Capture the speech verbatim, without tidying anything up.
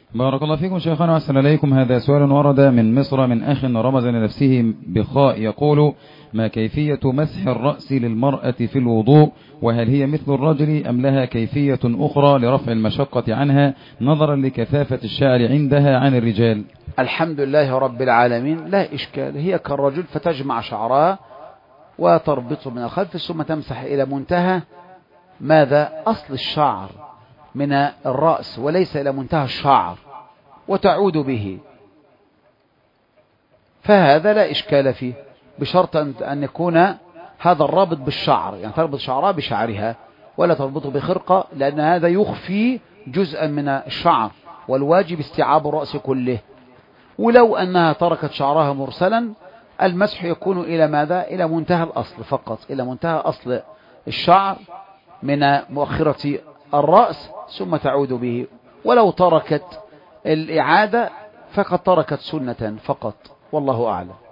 بارك الله فيكم شيخنا وأحسن إليكم. هذا سؤال ورد من مصر من أخ رمز لنفسه بخاء، يقول: ما كيفية مسح الرأس للمرأة في الوضوء؟ وهل هي مثل الرجل أم لها كيفية أخرى لرفع المشقة عنها نظرا لكثافة الشعر عندها عن الرجال؟ الحمد لله رب العالمين، لا إشكال، هي كالرجل فتجمع شعرها وتربطه من الخلف ثم تمسح إلى منتهى ماذا؟ أصل الشعر من الرأس وليس إلى منتهى الشعر وتعود به، فهذا لا إشكال فيه، بشرط أن يكون هذا الرابط بالشعر، يعني تربط شعرها بشعرها ولا تربطه بخرقة، لأن هذا يخفي جزءا من الشعر، والواجب استيعاب الرأس كله. ولو أنها تركت شعرها مرسلا المسح يكون إلى ماذا؟ إلى منتهى الأصل فقط، إلى منتهى أصل الشعر من مؤخرة الرأس ثم تعود به. ولو تركت الإعادة فقد تركت سنة فقط، والله أعلم.